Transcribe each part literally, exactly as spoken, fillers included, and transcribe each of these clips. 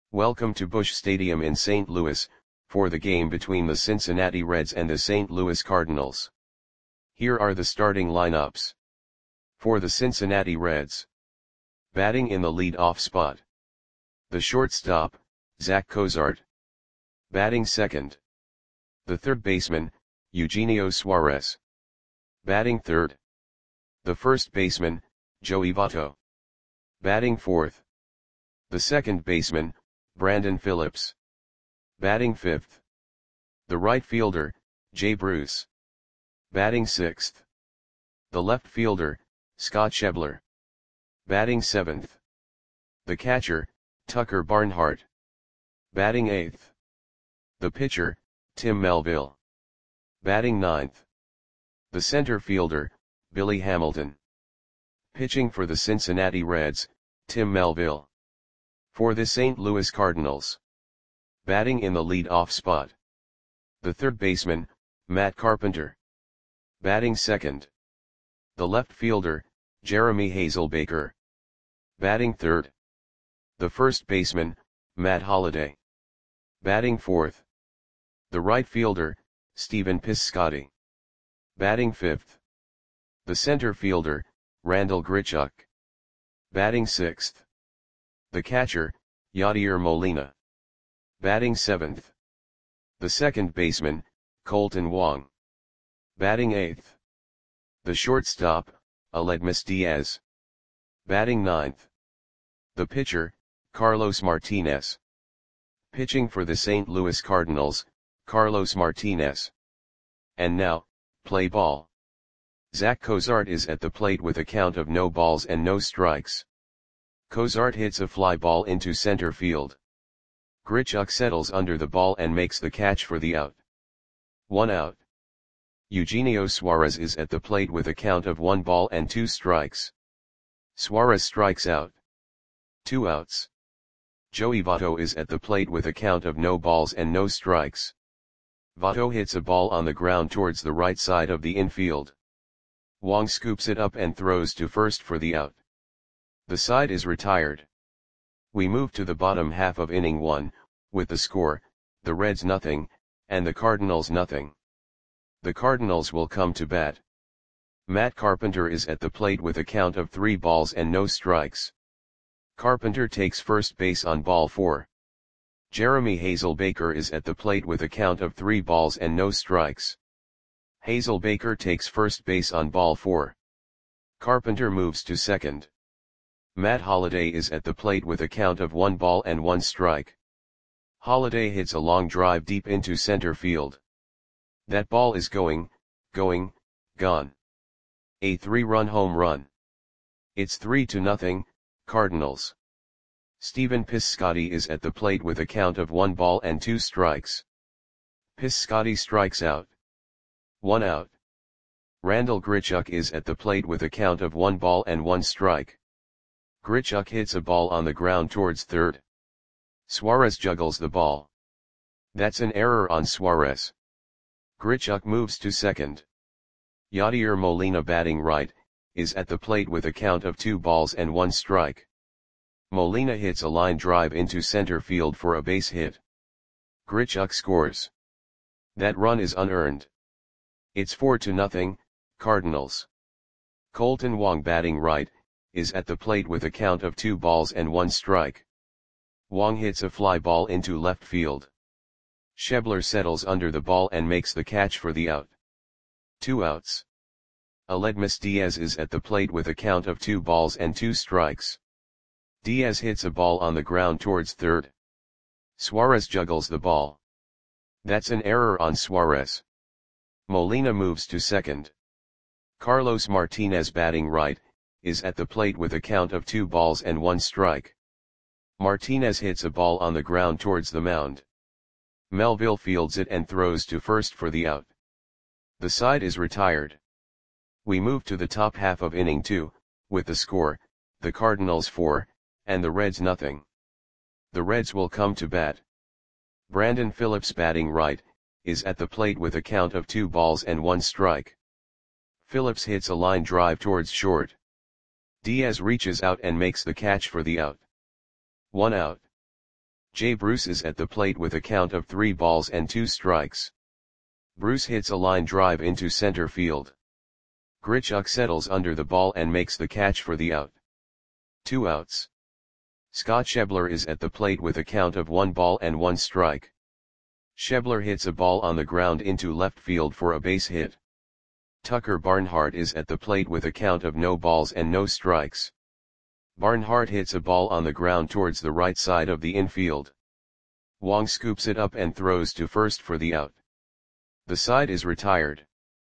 Welcome to Busch Stadium in Saint Louis, for the game between the Cincinnati Reds and the Saint Louis Cardinals. Here are the starting lineups. For the Cincinnati Reds. Batting in the lead-off spot. The shortstop, Zach Cozart. Batting second. The third baseman, Eugenio Suarez. Batting third. The first baseman, Joey Votto. Batting fourth. The second baseman, Brandon Phillips. Batting fifth. The right fielder, Jay Bruce. Batting sixth. The left fielder, Scott Schebler. Batting seventh. The catcher, Tucker Barnhart. Batting eighth. The pitcher, Tim Melville. Batting ninth. The center fielder, Billy Hamilton. Pitching for the Cincinnati Reds, Tim Melville. For the Saint Louis Cardinals. Batting in the lead-off spot. The third baseman, Matt Carpenter. Batting second. The left fielder, Jeremy Hazelbaker. Batting third. The first baseman, Matt Holliday. Batting fourth. The right fielder, Stephen Piscotty. Batting fifth. The center fielder, Randal Grichuk. Batting sixth. The catcher, Yadier Molina. Batting seventh. The second baseman, Colton Wong. Batting eighth. The shortstop, Aledmys Diaz. Batting ninth. The pitcher, Carlos Martinez. Pitching for the Saint Louis Cardinals, Carlos Martinez. And now, play ball. Zach Cozart is at the plate with a count of no balls and no strikes. Cozart hits a fly ball into center field. Grichuk settles under the ball and makes the catch for the out. One out. Eugenio Suarez is at the plate with a count of one ball and two strikes. Suarez strikes out. Two outs. Joey Votto is at the plate with a count of no balls and no strikes. Votto hits a ball on the ground towards the right side of the infield. Wong scoops it up and throws to first for the out. The side is retired. We move to the bottom half of inning one, with the score, the Reds nothing, and the Cardinals nothing. The Cardinals will come to bat. Matt Carpenter is at the plate with a count of three balls and no strikes. Carpenter takes first base on ball four. Jeremy Hazelbaker is at the plate with a count of three balls and no strikes. Hazelbaker takes first base on ball four. Carpenter moves to second. Matt Holliday is at the plate with a count of one ball and one strike. Holliday hits a long drive deep into center field. That ball is going, going, gone. A three-run home run. It's three to nothing, Cardinals. Stephen Piscotty is at the plate with a count of one ball and two strikes. Piscotty strikes out. One out. Randal Grichuk is at the plate with a count of one ball and one strike. Grichuk hits a ball on the ground towards third. Suarez juggles the ball. That's an error on Suarez. Grichuk moves to second. Yadier Molina, batting right, is at the plate with a count of two balls and one strike. Molina hits a line drive into center field for a base hit. Grichuk scores. That run is unearned. It's four to nothing, Cardinals. Colton Wong, batting right, is at the plate with a count of two balls and one strike. Wong hits a fly ball into left field. Schebler settles under the ball and makes the catch for the out. Two outs. Aledmys Diaz is at the plate with a count of two balls and two strikes. Diaz hits a ball on the ground towards third. Suarez juggles the ball. That's an error on Suarez. Molina moves to second. Carlos Martinez, batting right, is at the plate with a count of two balls and one strike. Martinez hits a ball on the ground towards the mound. Melville fields it and throws to first for the out. The side is retired. We move to the top half of inning two, with the score, the Cardinals four, and the Reds nothing. The Reds will come to bat. Brandon Phillips, batting right, is at the plate with a count of two balls and one strike. Phillips hits a line drive towards short. Diaz reaches out and makes the catch for the out. One out. Jay Bruce is at the plate with a count of three balls and two strikes. Bruce hits a line drive into center field. Grichuk settles under the ball and makes the catch for the out. Two outs. Scott Schebler is at the plate with a count of one ball and one strike. Schebler hits a ball on the ground into left field for a base hit. Tucker Barnhart is at the plate with a count of no balls and no strikes. Barnhart hits a ball on the ground towards the right side of the infield. Wong scoops it up and throws to first for the out. The side is retired.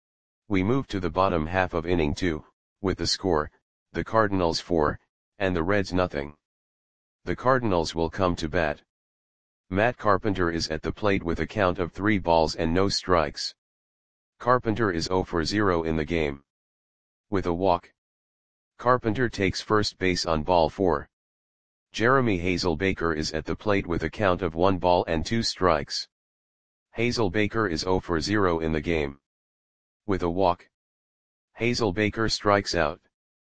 We move to the bottom half of inning two, with the score, the Cardinals four, and the Reds nothing. The Cardinals will come to bat. Matt Carpenter is at the plate with a count of three balls and no strikes. Carpenter is zero for zero in the game. With a walk. Carpenter takes first base on ball four. Jeremy Hazelbaker is at the plate with a count of one ball and two strikes. Hazelbaker is zero for zero in the game. With a walk. Hazelbaker strikes out.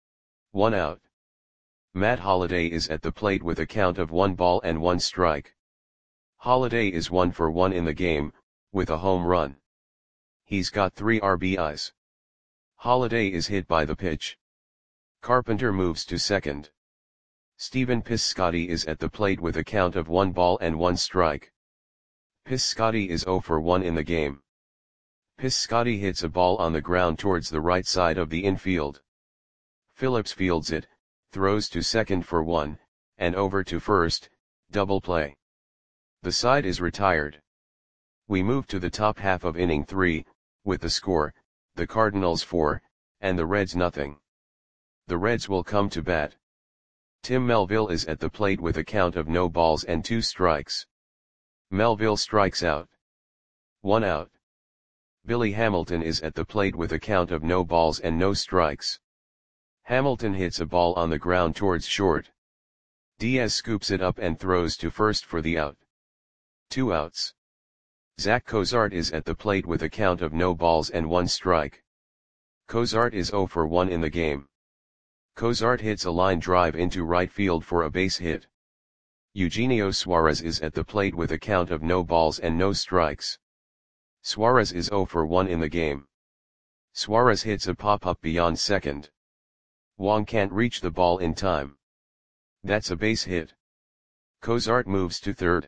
One out. Matt Holliday is at the plate with a count of one ball and one strike. Holliday is one for one in the game, with a home run. He's got three R B Is. Holliday is hit by the pitch. Carpenter moves to second. Stephen Piscotty is at the plate with a count of one ball and one strike. Piscotty is zero for one in the game. Piscotty hits a ball on the ground towards the right side of the infield. Phillips fields it, throws to second for one, and over to first, double play. The side is retired. We move to the top half of inning three, with the score, the Cardinals four, and the Reds nothing. The Reds will come to bat. Tim Melville is at the plate with a count of no balls and two strikes. Melville strikes out. One out. Billy Hamilton is at the plate with a count of no balls and no strikes. Hamilton hits a ball on the ground towards short. Diaz scoops it up and throws to first for the out. Two outs. Zach Cozart is at the plate with a count of no balls and one strike. Cozart is zero for one in the game. Cozart hits a line drive into right field for a base hit. Eugenio Suarez is at the plate with a count of no balls and no strikes. Suarez is zero for one in the game. Suarez hits a pop-up beyond second. Wong can't reach the ball in time. That's a base hit. Cozart moves to third.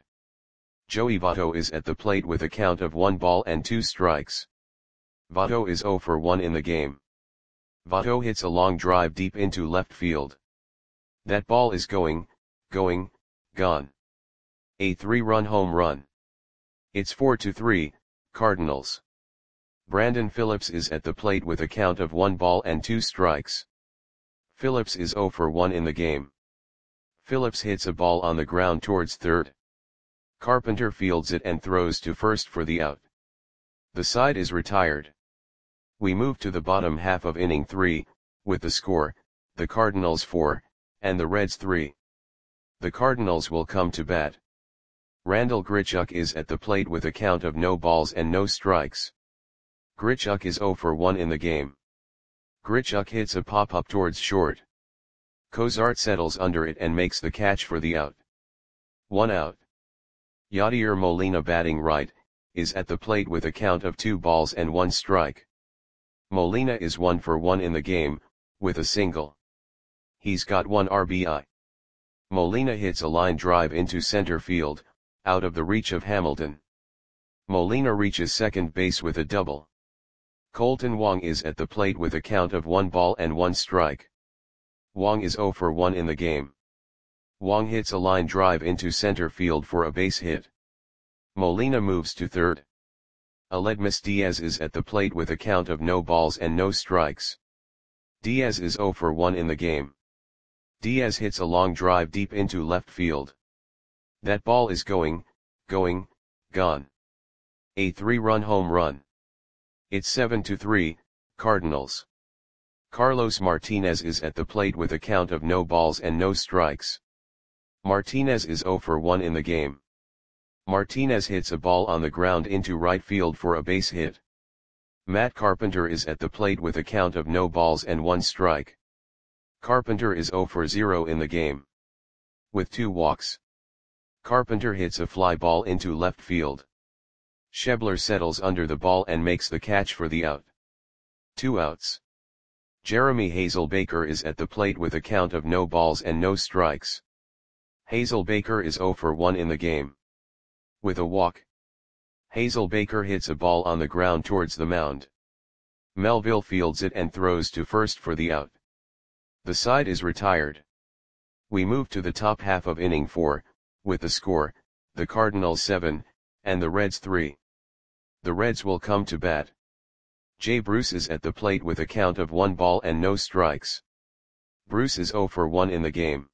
Joey Votto is at the plate with a count of one ball and two strikes. Votto is zero for one in the game. Votto hits a long drive deep into left field. That ball is going, going, gone. A three-run home run. It's four to three, Cardinals. Brandon Phillips is at the plate with a count of one ball and two strikes. Phillips is zero for one in the game. Phillips hits a ball on the ground towards third. Carpenter fields it and throws to first for the out. The side is retired. We move to the bottom half of inning three, with the score, the Cardinals four, and the Reds three. The Cardinals will come to bat. Randall Grichuk is at the plate with a count of no balls and no strikes. Grichuk is zero for one in the game. Grichuk hits a pop-up towards short. Cozart settles under it and makes the catch for the out. One out. Yadier Molina, batting right, is at the plate with a count of two balls and one strike. Molina is one for one in the game, with a single. He's got one R B I. Molina hits a line drive into center field, out of the reach of Hamilton. Molina reaches second base with a double. Colton Wong is at the plate with a count of one ball and one strike. Wong is zero for one in the game. Wong hits a line drive into center field for a base hit. Molina moves to third. Aledmus Diaz is at the plate with a count of no balls and no strikes. Diaz is zero for one in the game. Diaz hits a long drive deep into left field. That ball is going, going, gone. A three-run home run. It's seven to three, Cardinals. Carlos Martinez is at the plate with a count of no balls and no strikes. Martinez is zero for one in the game. Martinez hits a ball on the ground into right field for a base hit. Matt Carpenter is at the plate with a count of no balls and one strike. Carpenter is zero for zero in the game. With two walks. Carpenter hits a fly ball into left field. Schebler settles under the ball and makes the catch for the out. Two outs. Jeremy Hazelbaker is at the plate with a count of no balls and no strikes. Hazelbaker is zero for one in the game. With a walk, Hazelbaker hits a ball on the ground towards the mound. Melville fields it and throws to first for the out. The side is retired. We move to the top half of inning four, with the score, the Cardinals seven, and the Reds three. The Reds will come to bat. Jay Bruce is at the plate with a count of one ball and no strikes. Bruce is zero for one in the game.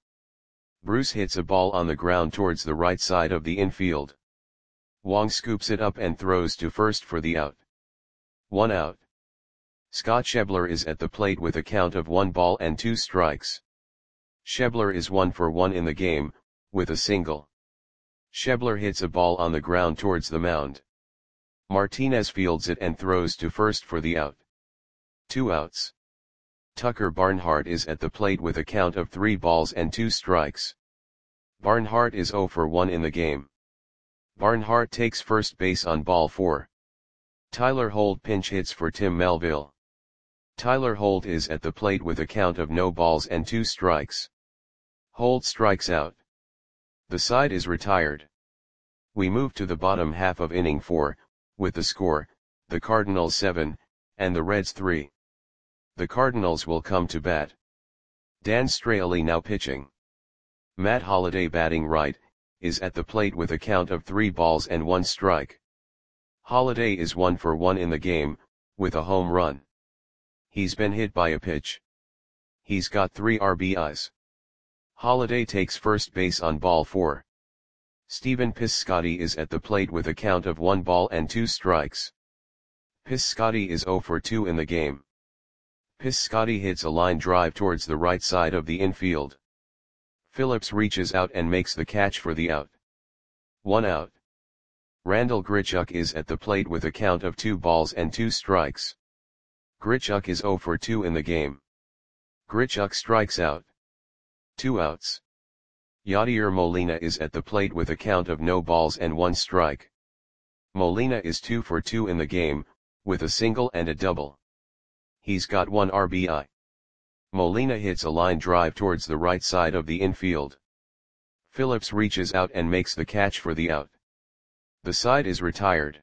Bruce hits a ball on the ground towards the right side of the infield. Wong scoops it up and throws to first for the out. One out. Scott Schebler is at the plate with a count of one ball and two strikes. Schebler is one for one in the game, with a single. Schebler hits a ball on the ground towards the mound. Martinez fields it and throws to first for the out. Two outs. Tucker Barnhart is at the plate with a count of three balls and two strikes. Barnhart is zero for one in the game. Barnhart takes first base on ball four. Tyler Holt pinch hits for Tim Melville. Tyler Holt is at the plate with a count of no balls and two strikes. Holt strikes out. The side is retired. We move to the bottom half of inning four, with the score, the Cardinals seven, and the Reds three. The Cardinals will come to bat. Dan Straily now pitching. Matt Holliday batting right, is at the plate with a count of three balls and one strike. Holliday is one for one in the game, with a home run. He's been hit by a pitch. He's got three R B Is. Holliday takes first base on ball four. Stephen Piscotty is at the plate with a count of one ball and two strikes. Piscotty is zero for two in the game. Piscotty hits a line drive towards the right side of the infield. Phillips reaches out and makes the catch for the out. One out. Randall Grichuk is at the plate with a count of two balls and two strikes. Grichuk is zero for two in the game. Grichuk strikes out. Two outs. Yadier Molina is at the plate with a count of no balls and one strike. Molina is two for two in the game, with a single and a double. He's got one R B I. Molina hits a line drive towards the right side of the infield. Phillips reaches out and makes the catch for the out. The side is retired.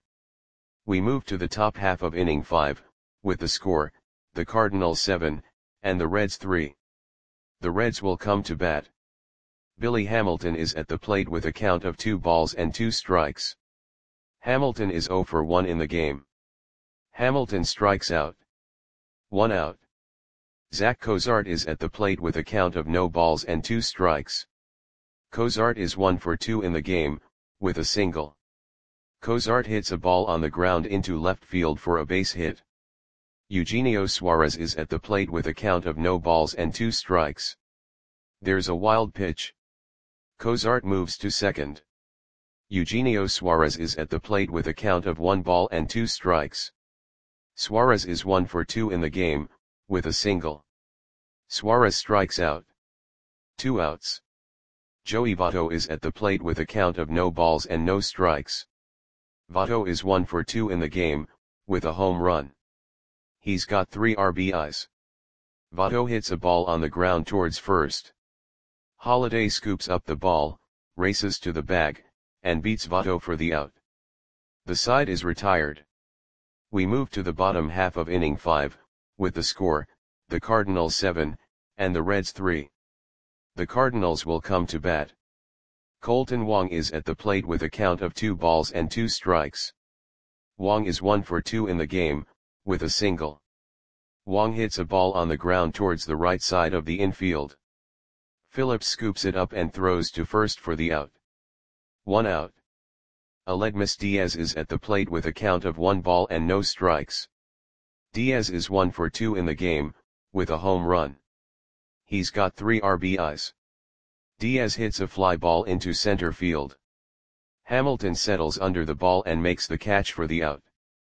We move to the top half of inning five, with the score, the Cardinals seven, and the Reds three. The Reds will come to bat. Billy Hamilton is at the plate with a count of two balls and two strikes. Hamilton is zero for one in the game. Hamilton strikes out. One out. Zach Cozart is at the plate with a count of no balls and two strikes. Cozart is one for two in the game, with a single. Cozart hits a ball on the ground into left field for a base hit. Eugenio Suarez is at the plate with a count of no balls and two strikes. There's a wild pitch. Cozart moves to second. Eugenio Suarez is at the plate with a count of one ball and two strikes. Suarez is one for two in the game, with a single. Suarez strikes out. Two outs. Joey Votto is at the plate with a count of no balls and no strikes. Votto is one for two in the game, with a home run. He's got three R B Is. Votto hits a ball on the ground towards first. Holliday scoops up the ball, races to the bag, and beats Votto for the out. The side is retired. We move to the bottom half of inning five, with the score, the Cardinals seven, and the Reds three. The Cardinals will come to bat. Colton Wong is at the plate with a count of two balls and two strikes. Wong is one for two in the game, with a single. Wong hits a ball on the ground towards the right side of the infield. Phillips scoops it up and throws to first for the out. One out. Aledmus Diaz is at the plate with a count of one ball and no strikes. Diaz is one for two in the game, with a home run. He's got three R B Is. Diaz hits a fly ball into center field. Hamilton settles under the ball and makes the catch for the out.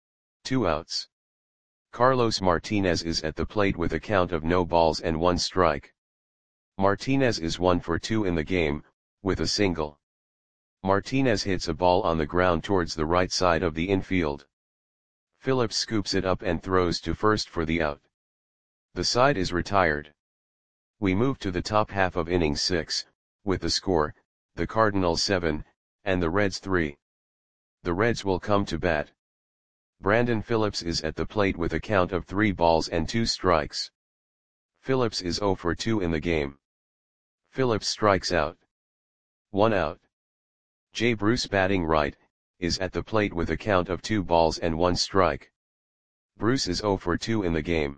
Two outs. Carlos Martinez is at the plate with a count of no balls and one strike. Martinez is one for two in the game, with a single. Martinez hits a ball on the ground towards the right side of the infield. Phillips scoops it up and throws to first for the out. The side is retired. We move to the top half of inning six, with the score, the Cardinals seven, and the Reds three. The Reds will come to bat. Brandon Phillips is at the plate with a count of three balls and two strikes. Phillips is zero for two in the game. Phillips strikes out. One out. Jay Bruce, batting right, is at the plate with a count of two balls and one strike. Bruce is zero for two in the game.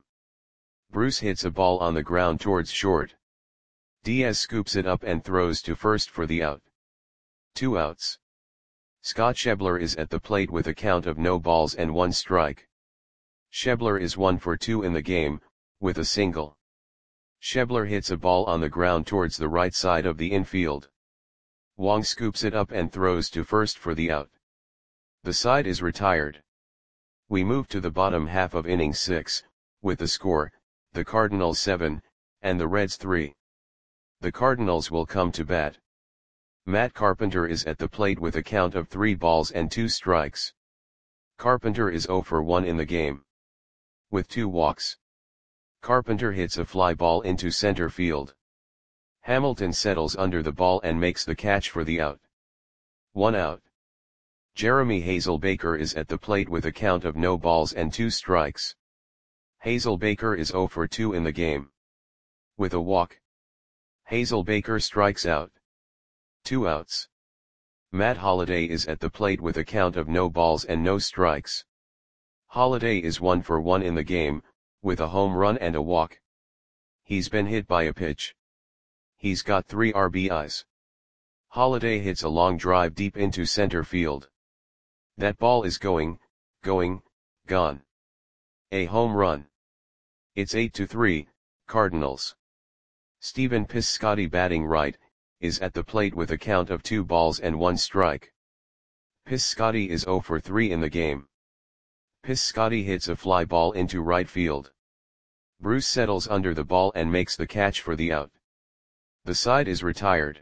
Bruce hits a ball on the ground towards short. Diaz scoops it up and throws to first for the out. Two outs. Scott Schebler is at the plate with a count of no balls and one strike. Schebler is one for two in the game, with a single. Schebler hits a ball on the ground towards the right side of the infield. Wong scoops it up and throws to first for the out. The side is retired. We move to the bottom half of inning six, with the score, the Cardinals seven, and the Reds three. The Cardinals will come to bat. Matt Carpenter is at the plate with a count of three balls and two strikes. Carpenter is zero for one in the game. With two walks. Carpenter hits a fly ball into center field. Hamilton settles under the ball and makes the catch for the out. One out. Jeremy Hazelbaker is at the plate with a count of no balls and two strikes. Hazelbaker is zero for two in the game. With a walk. Hazelbaker strikes out. Two outs. Matt Holliday is at the plate with a count of no balls and no strikes. Holliday is one for one in the game, with a home run and a walk. He's been hit by a pitch. He's got three R B Is. Holliday hits a long drive deep into center field. That ball is going, going, gone. A home run. It's eight to three, Cardinals. Stephen Piscotty, batting right, is at the plate with a count of two balls and one strike. Piscotty is zero for three in the game. Piscotty hits a fly ball into right field. Bruce settles under the ball and makes the catch for the out. The side is retired.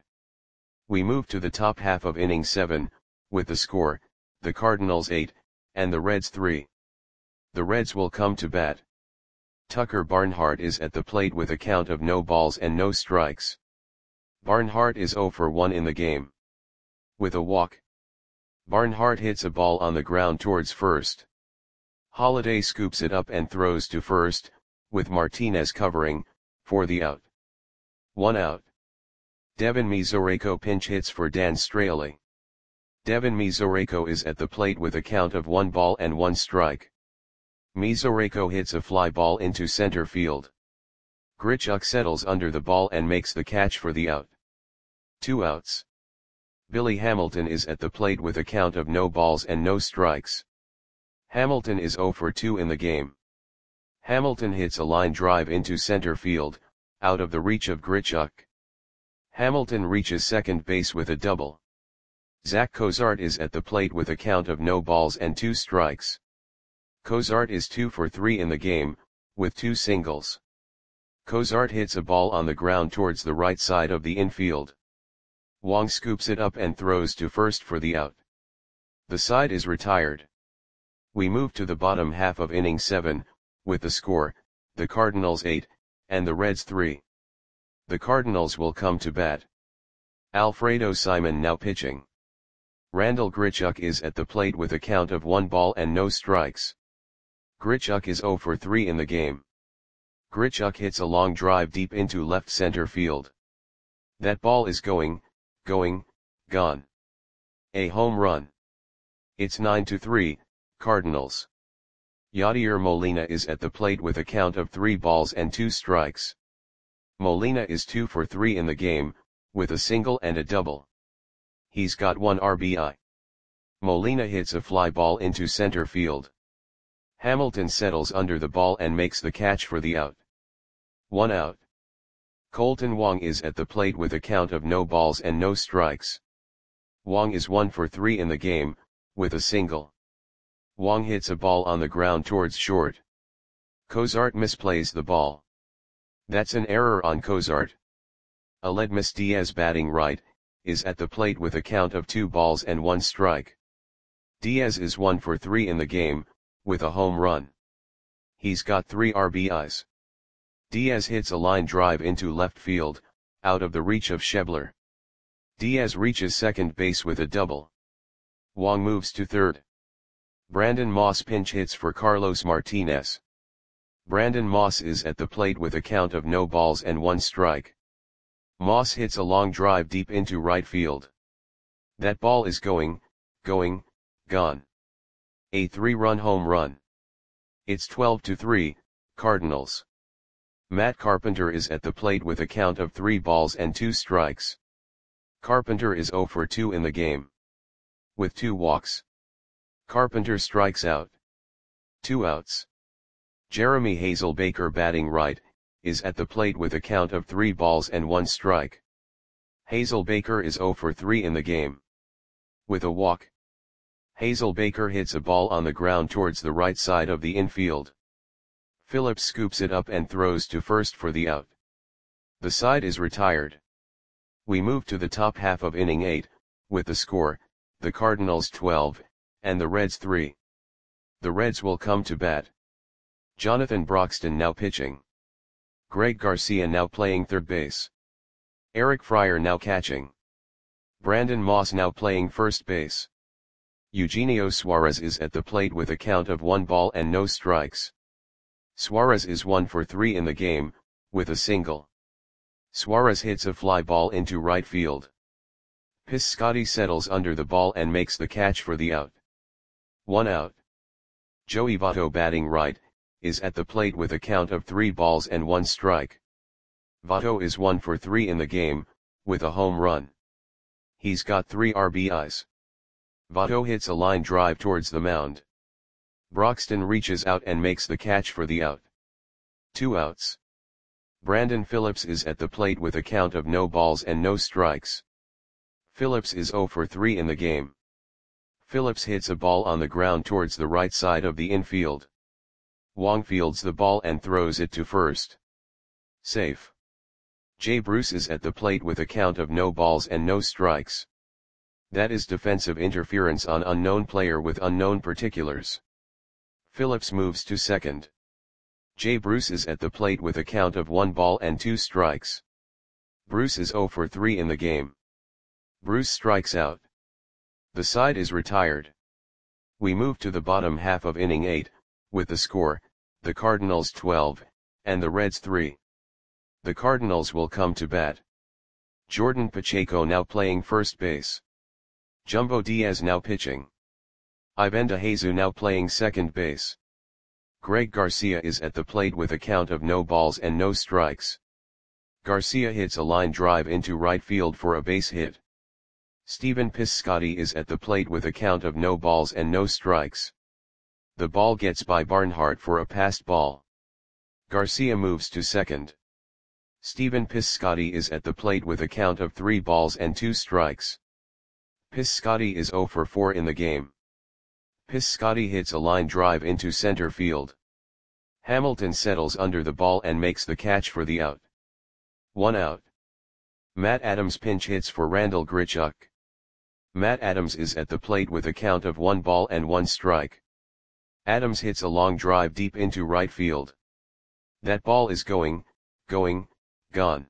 We move to the top half of inning seven, with the score, the Cardinals eight, and the Reds three. The Reds will come to bat. Tucker Barnhart is at the plate with a count of no balls and no strikes. Barnhart is zero for one in the game. With a walk. Barnhart hits a ball on the ground towards first. Holliday scoops it up and throws to first, with Martinez covering, for the out. One out. Devin Mesoraco pinch hits for Dan Straley. Devin Mesoraco is at the plate with a count of one ball and one strike. Mesoraco hits a fly ball into center field. Grichuk settles under the ball and makes the catch for the out. Two outs. Billy Hamilton is at the plate with a count of no balls and no strikes. Hamilton is zero for two in the game. Hamilton hits a line drive into center field, out of the reach of Grichuk. Hamilton reaches second base with a double. Zach Cozart is at the plate with a count of no balls and two strikes. Cozart is two for three in the game, with two singles. Cozart hits a ball on the ground towards the right side of the infield. Wong scoops it up and throws to first for the out. The side is retired. We move to the bottom half of inning seven, with the score, the Cardinals eight, and the Reds three. The Cardinals will come to bat. Alfredo Simon now pitching. Randall Grichuk is at the plate with a count of one ball and no strikes. Grichuk is zero for three in the game. Grichuk hits a long drive deep into left center field. That ball is going, going, gone. A home run. It's nine to three, Cardinals. Yadier Molina is at the plate with a count of three balls and two strikes. Molina is two for three in the game, with a single and a double. He's got one R B I. Molina hits a fly ball into center field. Hamilton settles under the ball and makes the catch for the out. One out. Colton Wong is at the plate with a count of no balls and no strikes. Wong is one for three in the game, with a single. Wong hits a ball on the ground towards short. Cozart misplays the ball. That's an error on Cozart. Aledmys Diaz, batting right, is at the plate with a count of two balls and one strike. Diaz is one for three in the game, with a home run. He's got three R B Is. Diaz hits a line drive into left field, out of the reach of Schebler. Diaz reaches second base with a double. Wong moves to third. Brandon Moss pinch hits for Carlos Martinez. Brandon Moss is at the plate with a count of no balls and one strike. Moss hits a long drive deep into right field. That ball is going, going, gone. A three-run home run. It's twelve to three, Cardinals. Matt Carpenter is at the plate with a count of three balls and two strikes. Carpenter is zero for two in the game. With two walks. Carpenter strikes out. Two outs. Jeremy Hazelbaker batting right, is at the plate with a count of three balls and one strike. Hazelbaker is zero for three in the game. With a walk. Hazelbaker hits a ball on the ground towards the right side of the infield. Phillips scoops it up and throws to first for the out. The side is retired. We move to the top half of inning eight, with the score, the Cardinals twelve, and the Reds three. The Reds will come to bat. Jonathan Broxton now pitching. Greg Garcia now playing third base. Eric Fryer now catching. Brandon Moss now playing first base. Eugenio Suarez is at the plate with a count of one ball and no strikes. Suarez is one for three in the game, with a single. Suarez hits a fly ball into right field. Piscotty settles under the ball and makes the catch for the out. One out. Joey Votto batting right, is at the plate with a count of three balls and one strike. Votto is one for three in the game, with a home run. He's got three R B Is. Votto hits a line drive towards the mound. Broxton reaches out and makes the catch for the out. Two outs. Brandon Phillips is at the plate with a count of no balls and no strikes. Phillips is zero for three in the game. Phillips hits a ball on the ground towards the right side of the infield. Wong fields the ball and throws it to first. Safe. Jay Bruce is at the plate with a count of no balls and no strikes. That is defensive interference on unknown player with unknown particulars. Phillips moves to second. Jay Bruce is at the plate with a count of one ball and two strikes. Bruce is zero for three in the game. Bruce strikes out. The side is retired. We move to the bottom half of inning eight, with the score, the Cardinals twelve, and the Reds three. The Cardinals will come to bat. Jordan Pacheco now playing first base. Jumbo Diaz now pitching. Ivan DeJesus now playing second base. Greg Garcia is at the plate with a count of no balls and no strikes. Garcia hits a line drive into right field for a base hit. Stephen Piscotty is at the plate with a count of no balls and no strikes. The ball gets by Barnhart for a passed ball. Garcia moves to second. Stephen Piscotty is at the plate with a count of three balls and two strikes. Piscotty is zero for four in the game. Piscotty hits a line drive into center field. Hamilton settles under the ball and makes the catch for the out. One out. Matt Adams pinch hits for Randall Grichuk. Matt Adams is at the plate with a count of one ball and one strike. Adams hits a long drive deep into right field. That ball is going, going, gone.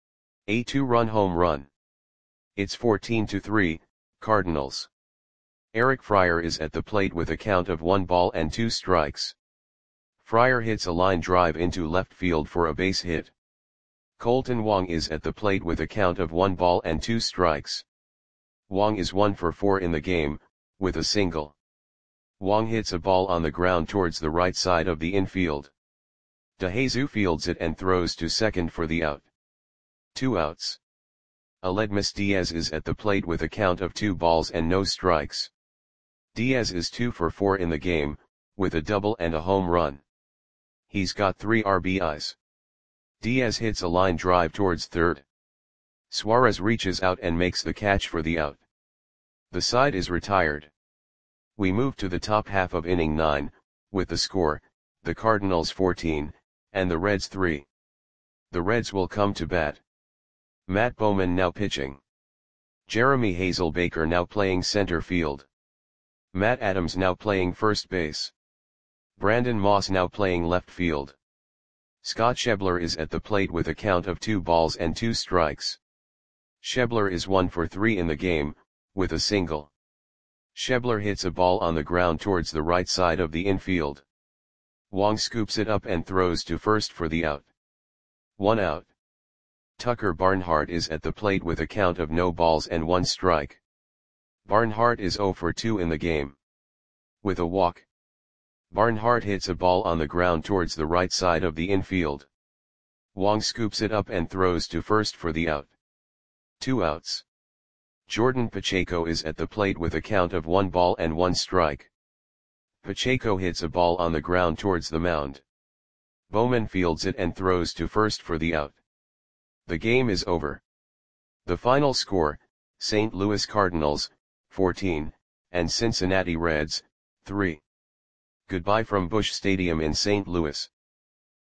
A two-run home run. It's fourteen to three, Cardinals. Eric Fryer is at the plate with a count of one ball and two strikes. Fryer hits a line drive into left field for a base hit. Colton Wong is at the plate with a count of one ball and two strikes. Wong is one for four in the game, with a single. Wong hits a ball on the ground towards the right side of the infield. DeJesus fields it and throws to second for the out. Two outs. Aledmus Diaz is at the plate with a count of two balls and no strikes. Diaz is two for four in the game, with a double and a home run. He's got three R B Is. Diaz hits a line drive towards third. Suarez reaches out and makes the catch for the out. The side is retired. We move to the top half of inning nine, with the score, the Cardinals fourteen, and the Reds three. The Reds will come to bat. Matt Bowman now pitching. Jeremy Hazelbaker now playing center field. Matt Adams now playing first base. Brandon Moss now playing left field. Scott Schebler is at the plate with a count of two balls and two strikes. Schebler is one for three in the game, with a single. Schebler hits a ball on the ground towards the right side of the infield. Wong scoops it up and throws to first for the out. One out. Tucker Barnhart is at the plate with a count of no balls and one strike. Barnhart is zero for two in the game. With a walk. Barnhart hits a ball on the ground towards the right side of the infield. Wong scoops it up and throws to first for the out. Two outs. Jordan Pacheco is at the plate with a count of one ball and one strike. Pacheco hits a ball on the ground towards the mound. Bowman fields it and throws to first for the out. The game is over. The final score, Saint Louis Cardinals, fourteen, and Cincinnati Reds, three. Goodbye from Busch Stadium in Saint Louis.